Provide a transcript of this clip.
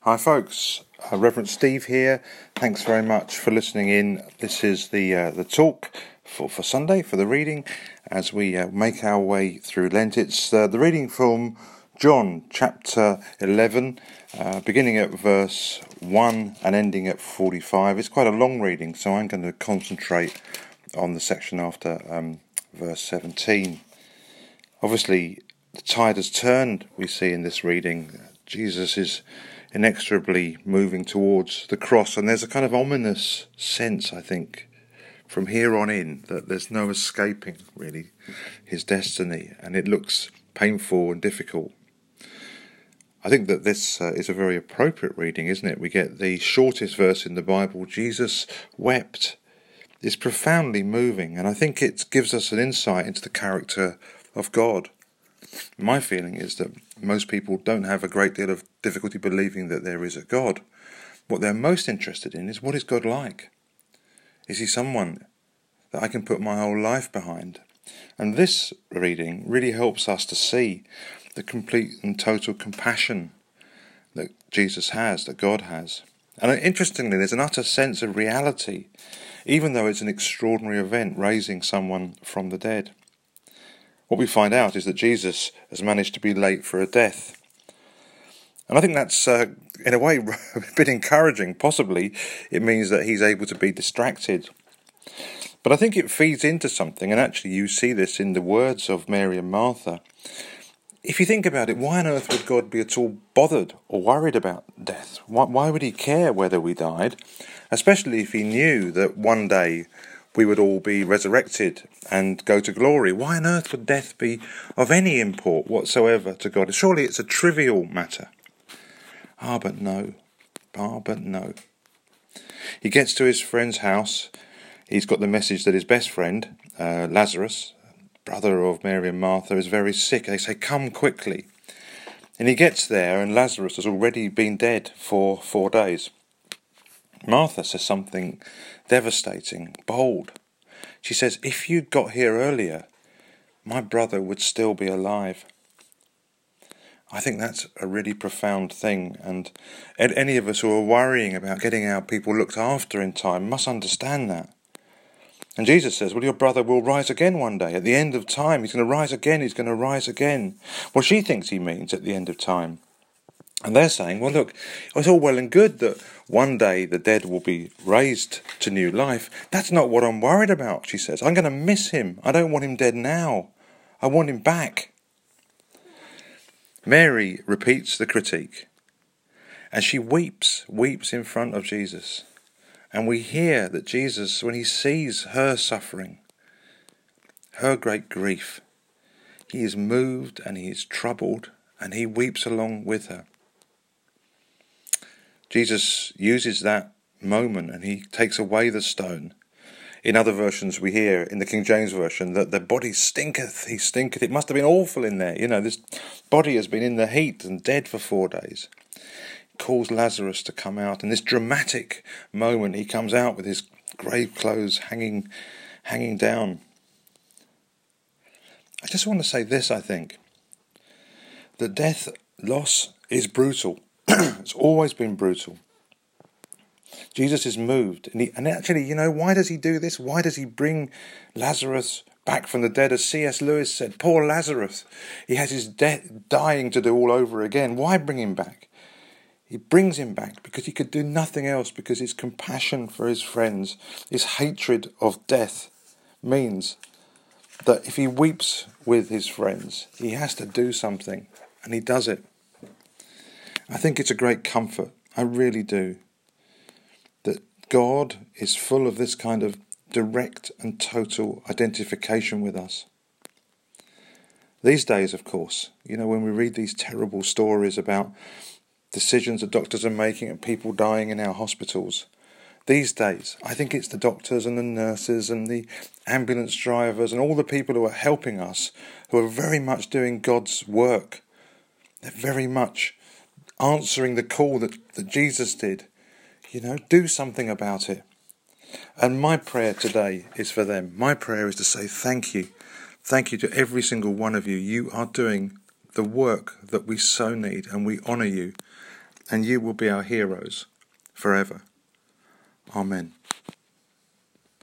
Hi folks, Reverend Steve here. Thanks very much for listening in. This is the talk for Sunday, for the reading, as we make our way through Lent. It's the reading from John chapter 11, beginning at verse 1 and ending at 45. It's quite a long reading, so I'm going to concentrate on the section after verse 17. Obviously, the tide has turned, we see in this reading. Jesus is inexorably moving towards the cross, and there's a kind of ominous sense, I think, from here on in, that there's no escaping, really, his destiny, and it looks painful and difficult. I think that this is a very appropriate reading, isn't it? We get the shortest verse in the Bible, Jesus wept. It's profoundly moving, and I think it gives us an insight into the character of God. My feeling is that most people don't have a great deal of difficulty believing that there is a God. What they're most interested in is, what is God like? Is he someone that I can put my whole life behind? And this reading really helps us to see the complete and total compassion that Jesus has, that God has. And interestingly, there's an utter sense of reality, even though it's an extraordinary event, raising someone from the dead. What we find out is that Jesus has managed to be late for a death. And I think that's, in a way, a bit encouraging. Possibly it means that he's able to be distracted. But I think it feeds into something, and actually you see this in the words of Mary and Martha. If you think about it, why on earth would God be at all bothered or worried about death? Why would he care whether we died? Especially if he knew that one day we would all be resurrected and go to glory. Why on earth would death be of any import whatsoever to God? Surely it's a trivial matter. But no. He gets to his friend's house. He's got the message that his best friend, Lazarus, brother of Mary and Martha, is very sick. They say, come quickly. And he gets there, and Lazarus has already been dead for 4 days. Martha says something devastating, bold. She says, if you'd got here earlier, my brother would still be alive. I think that's a really profound thing, and any of us who are worrying about getting our people looked after in time must understand that. And Jesus says, well, your brother will rise again one day. At the end of time, he's going to rise again, he's going to rise again. Well, she thinks he means at the end of time. And they're saying, well, look, it's all well and good that one day the dead will be raised to new life. That's not what I'm worried about, she says. I'm going to miss him. I don't want him dead now. I want him back. Mary repeats the critique, and she weeps in front of Jesus. And we hear that Jesus, when he sees her suffering, her great grief, he is moved and he is troubled, and he weeps along with her. Jesus uses that moment and he takes away the stone. In other versions we hear, in the King James Version, that the body stinketh, he stinketh. It must have been awful in there. This body has been in the heat and dead for 4 days. He calls Lazarus to come out. And this dramatic moment, he comes out with his grave clothes hanging down. I just want to say this, I think. The death loss is brutal. It's always been brutal. Jesus is moved. And actually, why does he do this? Why does he bring Lazarus back from the dead? As C.S. Lewis said, poor Lazarus. He has his dying to do all over again. Why bring him back? He brings him back because he could do nothing else, because his compassion for his friends, his hatred of death, means that if he weeps with his friends, he has to do something. And he does it. I think it's a great comfort. I really do. That God is full of this kind of direct and total identification with us. These days, of course, when we read these terrible stories about decisions that doctors are making and people dying in our hospitals, these days, I think it's the doctors and the nurses and the ambulance drivers and all the people who are helping us who are very much doing God's work. They're very much answering the call that Jesus did. Do something about it. And my prayer today is for them. My prayer is to say thank you. Thank you to every single one of you. You are doing the work that we so need, and we honour you. and you will be our heroes forever. Amen.